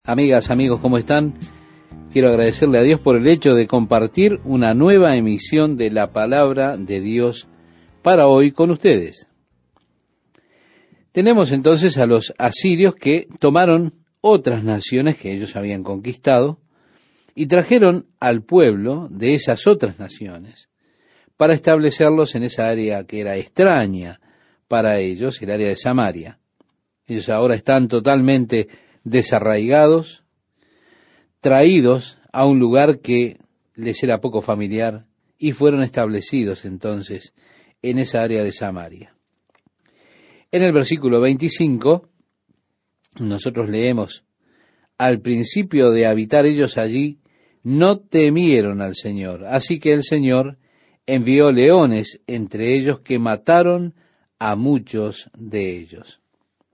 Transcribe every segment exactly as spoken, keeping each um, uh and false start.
Amigas, amigos, ¿cómo están? Quiero agradecerle a Dios por el hecho de compartir una nueva emisión de la Palabra de Dios para hoy con ustedes. Tenemos entonces a los asirios que tomaron otras naciones que ellos habían conquistado y trajeron al pueblo de esas otras naciones para establecerlos en esa área que era extraña para ellos, el área de Samaria. Ellos ahora están totalmente desarraigados, traídos a un lugar que les era poco familiar y fueron establecidos entonces en esa área de Samaria. En el versículo veinticinco, nosotros leemos, al principio de habitar ellos allí, no temieron al Señor, así que el Señor envió leones entre ellos que mataron a muchos de ellos.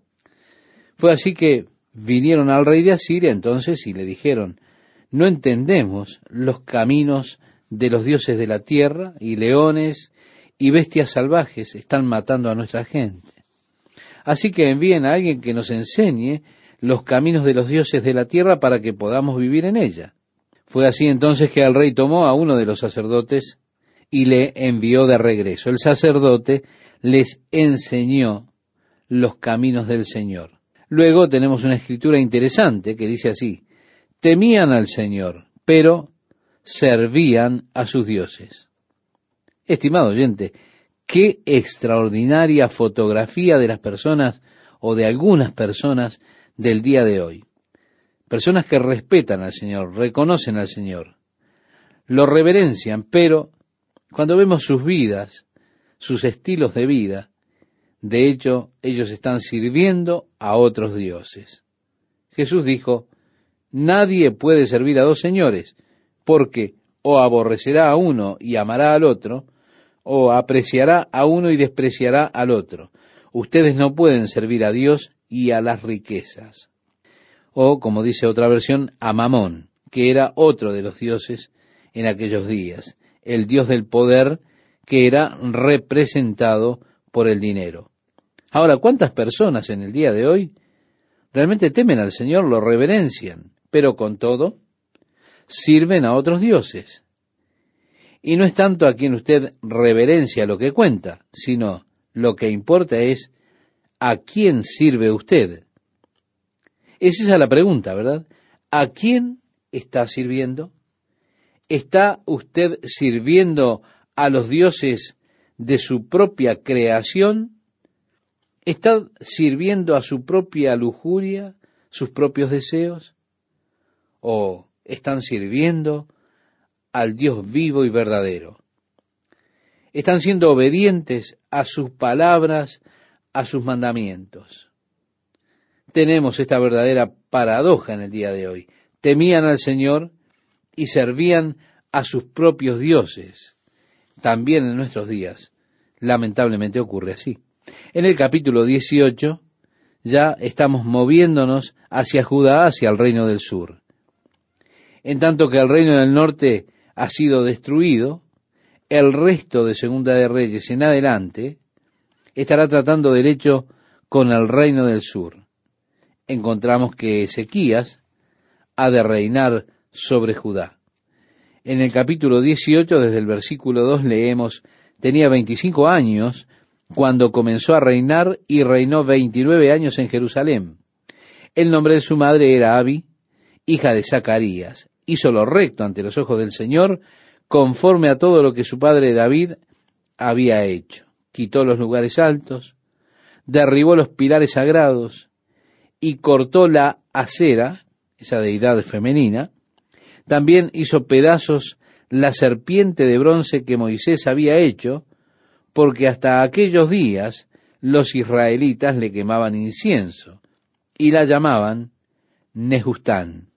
Fue así que vinieron al rey de Asiria entonces y le dijeron, no entendemos los caminos de los dioses de la tierra, y leones y bestias salvajes están matando a nuestra gente. Así que envíen a alguien que nos enseñe los caminos de los dioses de la tierra para que podamos vivir en ella. Fue así entonces que el rey tomó a uno de los sacerdotes y le envió de regreso. El sacerdote les enseñó los caminos del Señor. Luego tenemos una escritura interesante que dice así, temían al Señor, pero servían a sus dioses. Estimado oyente, qué extraordinaria fotografía de las personas o de algunas personas del día de hoy. Personas que respetan al Señor, reconocen al Señor, lo reverencian, pero cuando vemos sus vidas, sus estilos de vida, de hecho, ellos están sirviendo a otros dioses. Jesús dijo, nadie puede servir a dos señores, porque o aborrecerá a uno y amará al otro, o apreciará a uno y despreciará al otro. Ustedes no pueden servir a Dios y a las riquezas. O, como dice otra versión, a Mamón, que era otro de los dioses en aquellos días, el dios del poder que era representado por el dinero. Ahora, ¿cuántas personas en el día de hoy realmente temen al Señor, lo reverencian, pero con todo sirven a otros dioses? Y no es tanto a quien usted reverencia lo que cuenta, sino lo que importa es a quién sirve usted. Es esa la pregunta, ¿verdad? ¿A quién está sirviendo? ¿Está usted sirviendo a los dioses de su propia creación? ¿Está sirviendo a su propia lujuria, sus propios deseos? ¿O están sirviendo al Dios vivo y verdadero? ¿Están siendo obedientes a sus palabras, a sus mandamientos? Tenemos esta verdadera paradoja en el día de hoy. Temían al Señor y servían a sus propios dioses. También en nuestros días, lamentablemente ocurre así. En el capítulo dieciocho ya estamos moviéndonos hacia Judá, hacia el reino del sur. En tanto que el reino del norte ha sido destruido, el resto de Segunda de Reyes en adelante estará tratando derecho con el reino del sur. Encontramos que Ezequías ha de reinar sobre Judá. En el capítulo dieciocho, desde el versículo dos, leemos, tenía veinticinco años cuando comenzó a reinar y reinó veintinueve años en Jerusalén. El nombre de su madre era Abi, hija de Zacarías. Hizo lo recto ante los ojos del Señor, conforme a todo lo que su padre David había hecho. Quitó los lugares altos, derribó los pilares sagrados y cortó la acera, esa deidad femenina. También hizo pedazos la serpiente de bronce que Moisés había hecho, porque hasta aquellos días los israelitas le quemaban incienso y la llamaban Nehustán.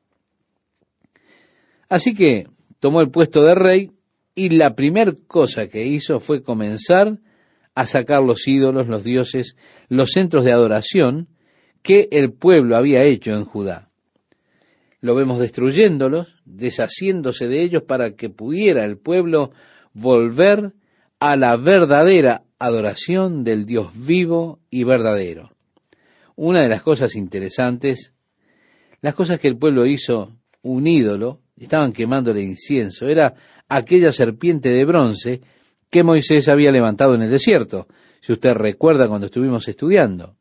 Así que tomó el puesto de rey y la primer cosa que hizo fue comenzar a sacar los ídolos, los dioses, los centros de adoración que el pueblo había hecho en Judá. Lo vemos destruyéndolos, deshaciéndose de ellos para que pudiera el pueblo volver a la verdadera adoración del Dios vivo y verdadero. Una de las cosas interesantes, las cosas que el pueblo hizo, un ídolo, estaban quemándole incienso, era aquella serpiente de bronce que Moisés había levantado en el desierto, si usted recuerda cuando estuvimos estudiando.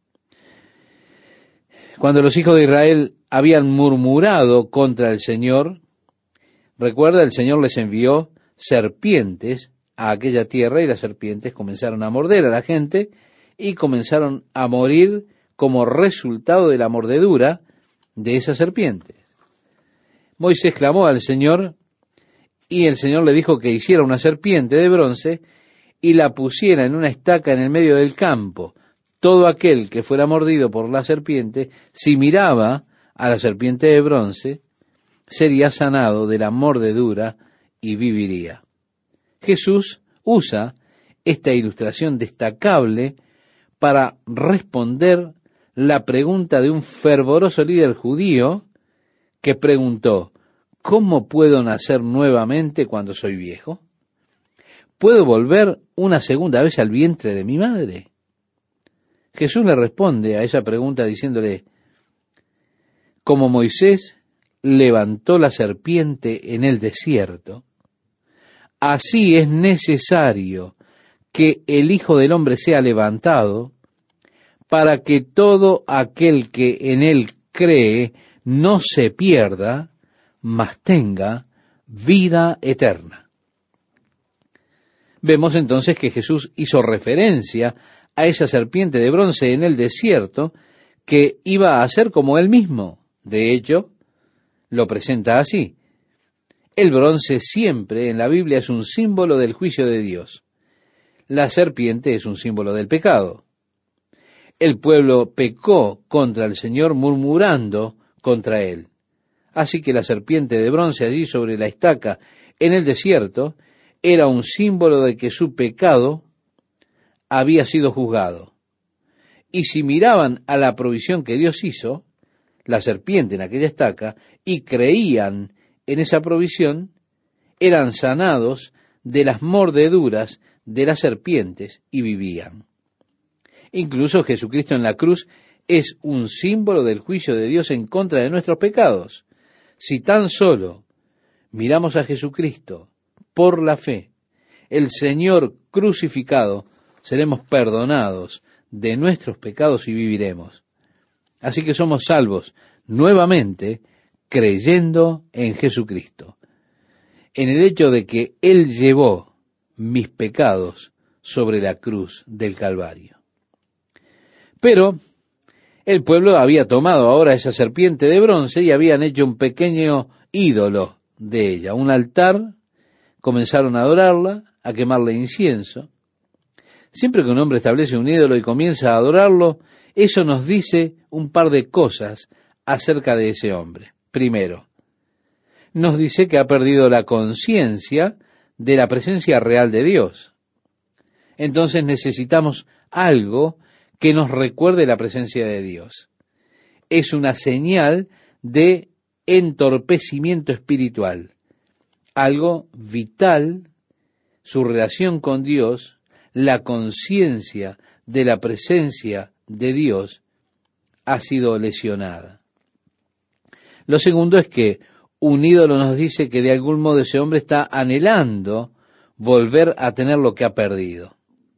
Cuando los hijos de Israel habían murmurado contra el Señor, recuerda, el Señor les envió serpientes a aquella tierra y las serpientes comenzaron a morder a la gente y comenzaron a morir como resultado de la mordedura de esas serpientes. Moisés clamó al Señor y el Señor le dijo que hiciera una serpiente de bronce y la pusiera en una estaca en el medio del campo. Todo aquel que fuera mordido por la serpiente, si miraba a la serpiente de bronce, sería sanado de la mordedura y viviría. Jesús usa esta ilustración destacable para responder la pregunta de un fervoroso líder judío que preguntó: ¿cómo puedo nacer nuevamente cuando soy viejo? ¿Puedo volver una segunda vez al vientre de mi madre? Jesús le responde a esa pregunta diciéndole: como Moisés levantó la serpiente en el desierto, así es necesario que el Hijo del Hombre sea levantado, para que todo aquel que en él cree no se pierda, mas tenga vida eterna. Vemos entonces que Jesús hizo referencia a esa serpiente de bronce en el desierto, que iba a ser como él mismo. De hecho, lo presenta así: el bronce siempre en la Biblia es un símbolo del juicio de Dios. La serpiente es un símbolo del pecado. El pueblo pecó contra el Señor murmurando contra él. Así que la serpiente de bronce allí sobre la estaca en el desierto era un símbolo de que su pecado había sido juzgado. Y si miraban a la provisión que Dios hizo, la serpiente en aquella estaca, y creían en esa provisión, eran sanados de las mordeduras de las serpientes y vivían. Incluso Jesucristo en la cruz es un símbolo del juicio de Dios en contra de nuestros pecados. Si tan solo miramos a Jesucristo por la fe, el Señor crucificado, seremos perdonados de nuestros pecados y viviremos. Así que somos salvos nuevamente creyendo en Jesucristo, en el hecho de que Él llevó mis pecados sobre la cruz del Calvario. Pero el pueblo había tomado ahora esa serpiente de bronce y habían hecho un pequeño ídolo de ella, un altar, comenzaron a adorarla, a quemarle incienso. Siempre que un hombre establece un ídolo y comienza a adorarlo, eso nos dice un par de cosas acerca de ese hombre. Primero, nos dice que ha perdido la conciencia de la presencia real de Dios. Entonces necesitamos algo que nos recuerde la presencia de Dios. Es una señal de entorpecimiento espiritual, algo vital, su relación con Dios, la conciencia de la presencia de Dios ha sido lesionada. Lo segundo es que un ídolo nos dice que de algún modo ese hombre está anhelando volver a tener lo que ha perdido.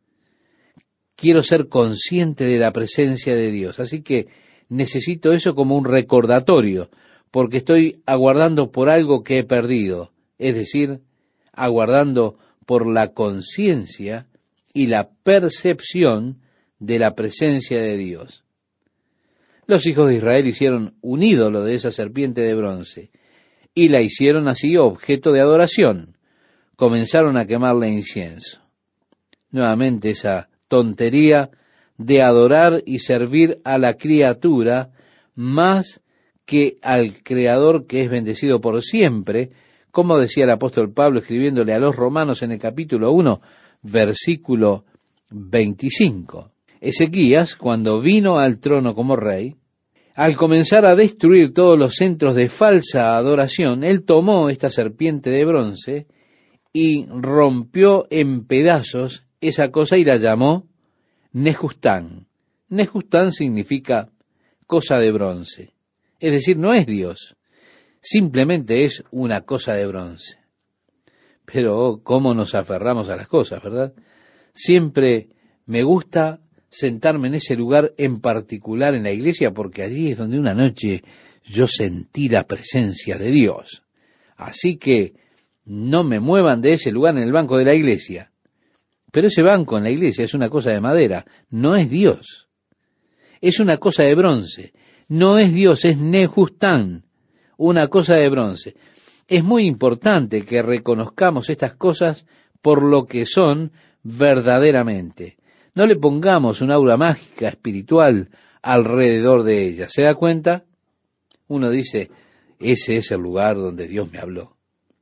Quiero ser consciente de la presencia de Dios, así que necesito eso como un recordatorio, porque estoy aguardando por algo que he perdido, es decir, aguardando por la conciencia y la percepción de la presencia de Dios. Los hijos de Israel hicieron un ídolo de esa serpiente de bronce, y la hicieron así objeto de adoración. Comenzaron a quemarle incienso. Nuevamente esa tontería de adorar y servir a la criatura más que al Creador, que es bendecido por siempre, como decía el apóstol Pablo escribiéndole a los romanos en el capítulo uno, versículo veinticinco. Ezequías, cuando vino al trono como rey, al comenzar a destruir todos los centros de falsa adoración, él tomó esta serpiente de bronce y rompió en pedazos esa cosa y la llamó Nehustán. Nehustán significa cosa de bronce. Es decir, no es Dios, simplemente es una cosa de bronce. Pero oh, cómo nos aferramos a las cosas, ¿verdad? Siempre me gusta sentarme en ese lugar en particular en la iglesia, porque allí es donde una noche yo sentí la presencia de Dios. Así que no me muevan de ese lugar en el banco de la iglesia. Pero ese banco en la iglesia es una cosa de madera, no es Dios. Es una cosa de bronce, no es Dios, es Nehustán, una cosa de bronce. Es muy importante que reconozcamos estas cosas por lo que son verdaderamente. No le pongamos una aura mágica espiritual alrededor de ellas. ¿Se da cuenta? Uno dice, ese es el lugar donde Dios me habló.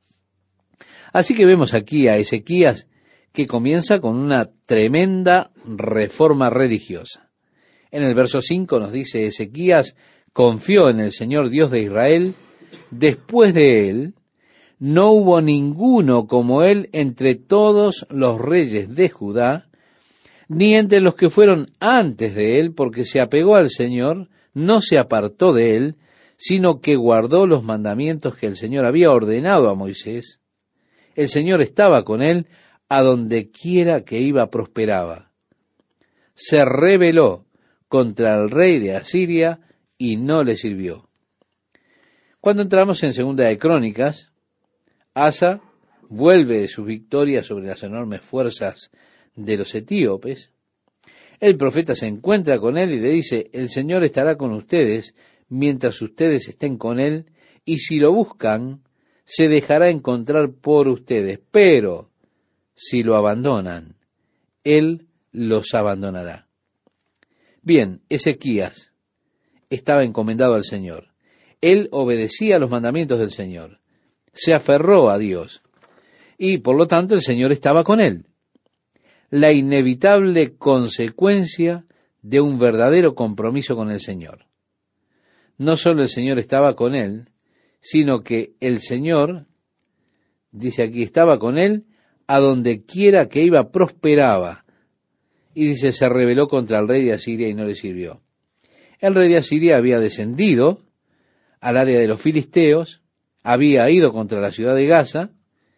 Así que vemos aquí a Ezequías que comienza con una tremenda reforma religiosa. En el verso cinco nos dice, Ezequías confió en el Señor Dios de Israel. Después de él, no hubo ninguno como él entre todos los reyes de Judá, ni entre los que fueron antes de él, porque se apegó al Señor, no se apartó de él, sino que guardó los mandamientos que el Señor había ordenado a Moisés. El Señor estaba con él, a donde quiera que iba prosperaba. Se rebeló contra el rey de Asiria y no le sirvió. Cuando entramos en Segunda de Crónicas, Asa vuelve de sus victorias sobre las enormes fuerzas de los etíopes. El profeta se encuentra con él y le dice, el Señor estará con ustedes mientras ustedes estén con él, y si lo buscan, se dejará encontrar por ustedes, pero si lo abandonan, él los abandonará. Bien, Ezequías estaba encomendado al Señor. Él obedecía los mandamientos del Señor. Se aferró a Dios. Y por lo tanto el Señor estaba con él. La inevitable consecuencia de un verdadero compromiso con el Señor. No solo el Señor estaba con él, sino que el Señor, dice aquí, estaba con él a donde quiera que iba prosperaba. Y dice, se rebeló contra el rey de Asiria y no le sirvió. El rey de Asiria había descendido al área de los filisteos, había ido contra la ciudad de Gaza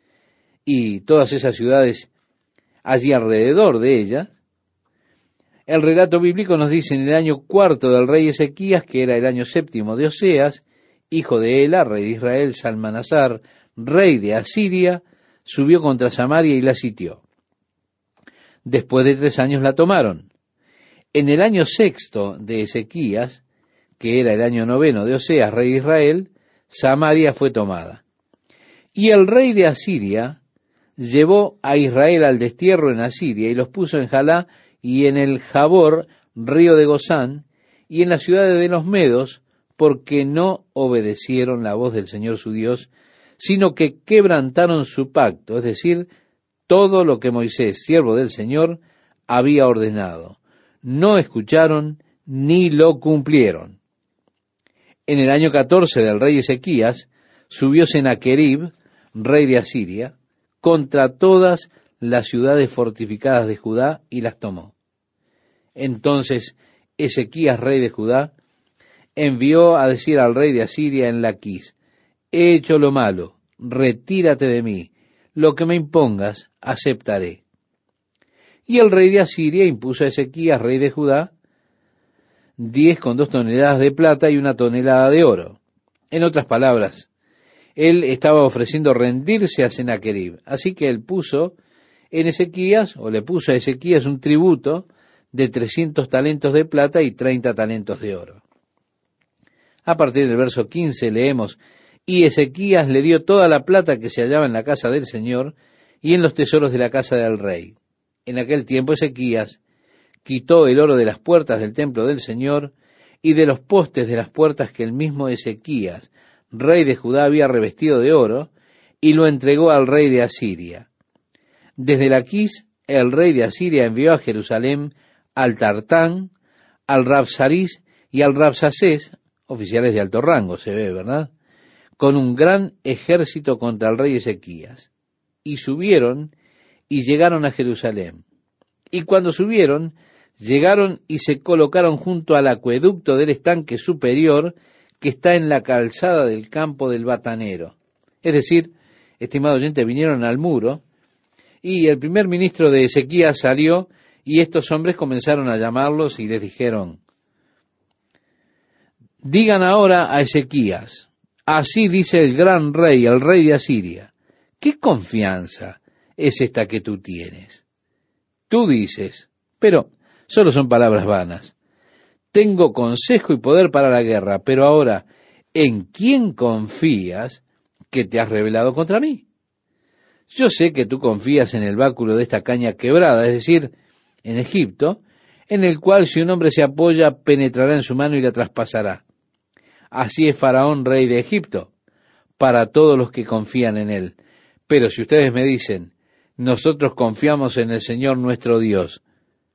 y todas esas ciudades allí alrededor de ella. El relato bíblico nos dice en el año cuarto del rey Ezequías, que era el año séptimo de Oseas, hijo de Ela, rey de Israel, Salmanasar, rey de Asiria, subió contra Samaria y la sitió. Después de tres años la tomaron. En el año sexto de Ezequías, que era el año noveno de Oseas, rey de Israel, Samaria fue tomada. Y el rey de Asiria llevó a Israel al destierro en Asiria y los puso en Jalá y en el Jabor, río de Gozán, y en las ciudades de los Medos, porque no obedecieron la voz del Señor su Dios, sino que quebrantaron su pacto, es decir, todo lo que Moisés, siervo del Señor, había ordenado. No escucharon ni lo cumplieron. En el año catorce del rey Ezequías, subió Sennacherib, rey de Asiria, contra todas las ciudades fortificadas de Judá y las tomó. Entonces Ezequías, rey de Judá, envió a decir al rey de Asiria en Laquis, he hecho lo malo, retírate de mí, lo que me impongas, aceptaré. Y el rey de Asiria impuso a Ezequías, rey de Judá, diez con dos toneladas de plata y una tonelada de oro. En otras palabras, él estaba ofreciendo rendirse a Sennacherib, así que él puso en Ezequías, o le puso a Ezequías un tributo de trescientos talentos de plata y treinta talentos de oro. A partir del verso quince leemos, y Ezequías le dio toda la plata que se hallaba en la casa del Señor y en los tesoros de la casa del rey. En aquel tiempo Ezequías quitó el oro de las puertas del templo del Señor y de los postes de las puertas que el mismo Ezequías, rey de Judá, había revestido de oro, y lo entregó al rey de Asiria. Desde Laquis, el rey de Asiria envió a Jerusalén al Tartán, al Rabsaris y al Rabsacés, oficiales de alto rango, se ve, ¿verdad?, con un gran ejército contra el rey Ezequías. Y subieron y llegaron a Jerusalén. Y cuando subieron, llegaron y se colocaron junto al acueducto del estanque superior que está en la calzada del campo del batanero. Es decir, estimado oyente, vinieron al muro y el primer ministro de Ezequías salió y estos hombres comenzaron a llamarlos y les dijeron: digan ahora a Ezequías, así dice el gran rey, el rey de Asiria, ¿qué confianza es esta que tú tienes? Tú dices, pero solo son palabras vanas. Tengo consejo y poder para la guerra, pero ahora, ¿en quién confías que te has rebelado contra mí? Yo sé que tú confías en el báculo de esta caña quebrada, es decir, en Egipto, en el cual si un hombre se apoya, penetrará en su mano y la traspasará. Así es Faraón, rey de Egipto, para todos los que confían en él. Pero si ustedes me dicen, nosotros confiamos en el Señor nuestro Dios,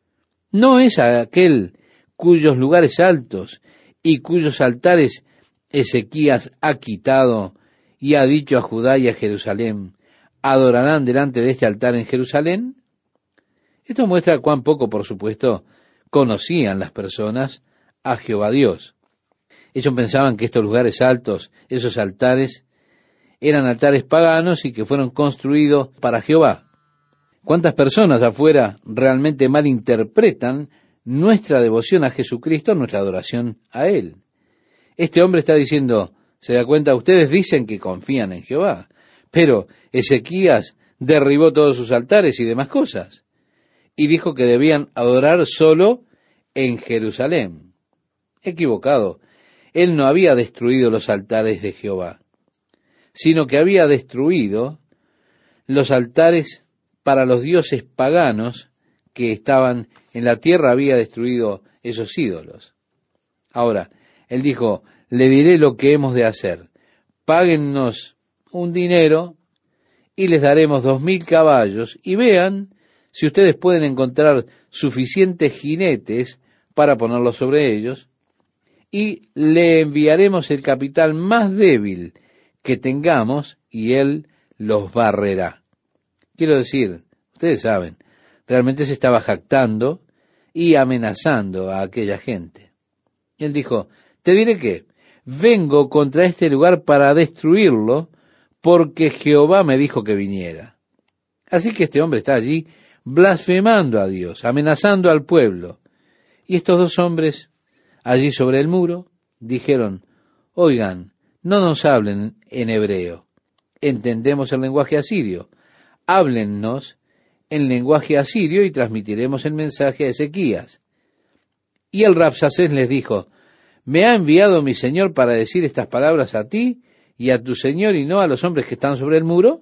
¿no es aquel cuyos lugares altos y cuyos altares Ezequías ha quitado y ha dicho a Judá y a Jerusalén, adorarán delante de este altar en Jerusalén? Esto muestra cuán poco, por supuesto, conocían las personas a Jehová Dios. Ellos pensaban que estos lugares altos, esos altares, eran altares paganos y que fueron construidos para Jehová. ¿Cuántas personas afuera realmente malinterpretan nuestra devoción a Jesucristo, nuestra adoración a Él? Este hombre está diciendo, ¿se da cuenta? Ustedes dicen que confían en Jehová, pero Ezequías derribó todos sus altares y demás cosas, y dijo que debían adorar solo en Jerusalén. Equivocado. Él no había destruido los altares de Jehová, sino que había destruido los altares para los dioses paganos que estaban en la tierra, había destruido esos ídolos. Ahora, él dijo, le diré lo que hemos de hacer. Páguennos un dinero y les daremos dos mil caballos y vean si ustedes pueden encontrar suficientes jinetes para ponerlos sobre ellos y le enviaremos el capital más débil que tengamos y él los barrerá. Quiero decir, ustedes saben, realmente se estaba jactando y amenazando a aquella gente. Y él dijo, te diré que vengo contra este lugar para destruirlo, porque Jehová me dijo que viniera. Así que este hombre está allí blasfemando a Dios, amenazando al pueblo. Y estos dos hombres, allí sobre el muro, dijeron, oigan, no nos hablen en hebreo, entendemos el lenguaje asirio, háblennos en lenguaje asirio y transmitiremos el mensaje a Ezequías. Y el Rabsacés les dijo, me ha enviado mi señor para decir estas palabras a ti y a tu señor y no a los hombres que están sobre el muro.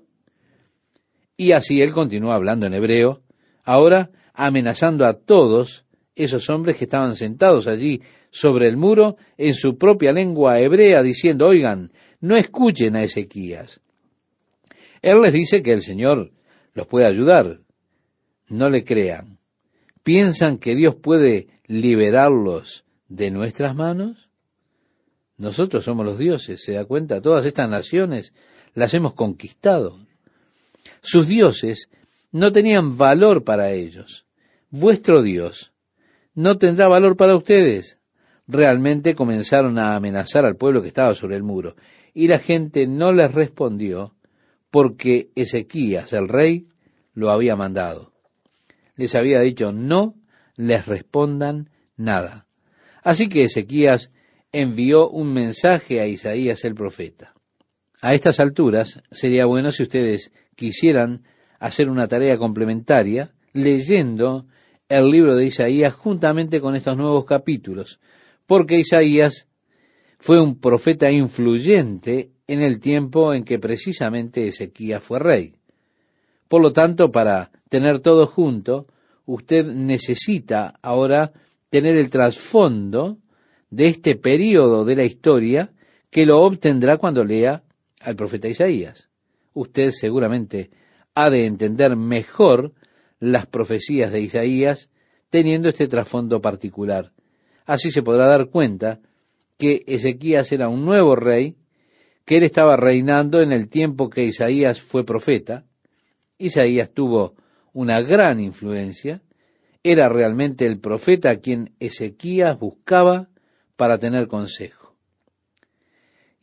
Y así él continuó hablando en hebreo, ahora amenazando a todos esos hombres que estaban sentados allí sobre el muro en su propia lengua hebrea, diciendo, oigan, no escuchen a Ezequías. Él les dice que el Señor los puede ayudar. No le crean. ¿Piensan que Dios puede liberarlos de nuestras manos? Nosotros somos los dioses, ¿se da cuenta? Todas estas naciones las hemos conquistado. Sus dioses no tenían valor para ellos. Vuestro Dios no tendrá valor para ustedes. Realmente comenzaron a amenazar al pueblo que estaba sobre el muro, y la gente no les respondió porque Ezequías, el rey, lo había mandado. Les había dicho, no les respondan nada. Así que Ezequías envió un mensaje a Isaías el profeta. A estas alturas sería bueno si ustedes quisieran hacer una tarea complementaria leyendo el libro de Isaías juntamente con estos nuevos capítulos, porque Isaías fue un profeta influyente en el tiempo en que precisamente Ezequías fue rey. Por lo tanto, para tener todo junto, usted necesita ahora tener el trasfondo de este período de la historia que lo obtendrá cuando lea al profeta Isaías. Usted seguramente ha de entender mejor las profecías de Isaías teniendo este trasfondo particular. Así se podrá dar cuenta que Ezequías era un nuevo rey, que él estaba reinando en el tiempo que Isaías fue profeta. Isaías tuvo una gran influencia, era realmente el profeta a quien Ezequías buscaba para tener consejo.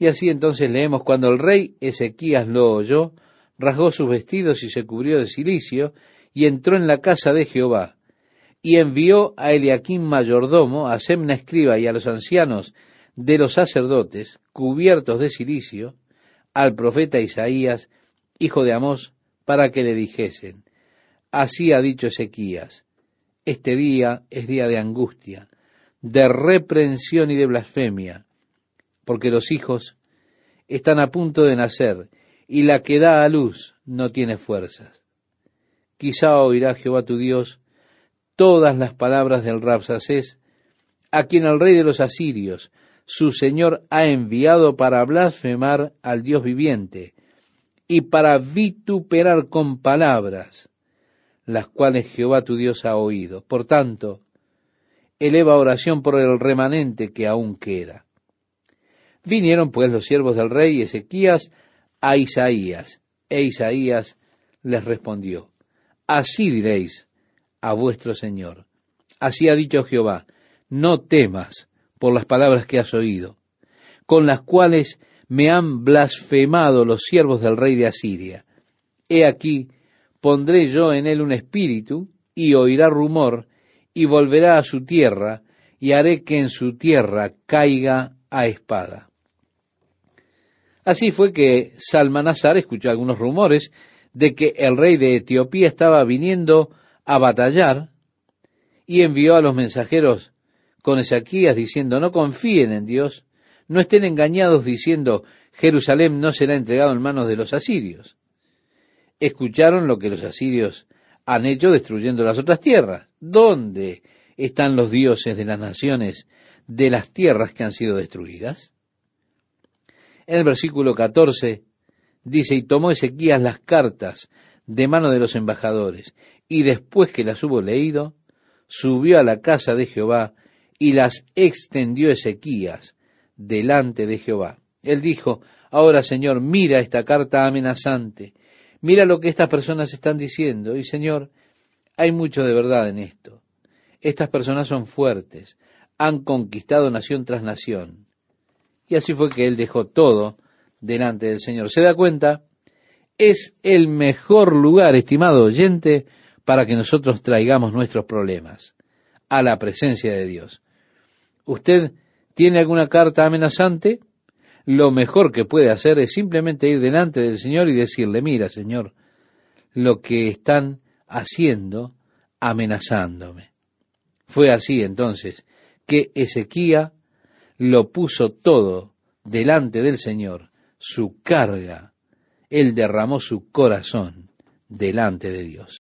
Y así entonces leemos, cuando el rey Ezequías lo oyó, rasgó sus vestidos y se cubrió de cilicio, y entró en la casa de Jehová, y envió a Eliaquim mayordomo, a Semna escriba y a los ancianos de los sacerdotes, cubiertos de cilicio, al profeta Isaías, hijo de Amós, para que le dijesen, así ha dicho Ezequías, este día es día de angustia, de reprensión y de blasfemia, porque los hijos están a punto de nacer, y la que da a luz no tiene fuerzas. Quizá oirá Jehová tu Dios todas las palabras del Rabsacés, a quien el rey de los asirios, su señor, ha enviado para blasfemar al Dios viviente, y para vituperar con palabras, las cuales Jehová tu Dios ha oído. Por tanto, eleva oración por el remanente que aún queda. Vinieron pues los siervos del rey Ezequías a Isaías, e Isaías les respondió, así diréis a vuestro Señor, así ha dicho Jehová, no temas por las palabras que has oído, con las cuales me han blasfemado los siervos del rey de Asiria. He aquí, pondré yo en él un espíritu, y oirá rumor, y volverá a su tierra, y haré que en su tierra caiga a espada. Así fue que Salmanasar escuchó algunos rumores de que el rey de Etiopía estaba viniendo a batallar, y envió a los mensajeros con Ezequías diciendo, no confíen en Dios, no estén engañados diciendo, Jerusalén no será entregado en manos de los asirios. Escucharon lo que los asirios han hecho destruyendo las otras tierras. ¿Dónde están los dioses de las naciones de las tierras que han sido destruidas? En el versículo catorce dice, y tomó Ezequías las cartas de mano de los embajadores, y después que las hubo leído, subió a la casa de Jehová, y las extendió Ezequías delante de Jehová. Él dijo, ahora Señor, mira esta carta amenazante, mira lo que estas personas están diciendo, y Señor, hay mucho de verdad en esto. Estas personas son fuertes, han conquistado nación tras nación. Y así fue que él dejó todo delante del Señor. ¿Se da cuenta? Es el mejor lugar, estimado oyente, para que nosotros traigamos nuestros problemas a la presencia de Dios. ¿Usted tiene alguna carta amenazante? Lo mejor que puede hacer es simplemente ir delante del Señor y decirle, mira, Señor, lo que están haciendo amenazándome. Fue así entonces que Ezequías lo puso todo delante del Señor, su carga, él derramó su corazón delante de Dios.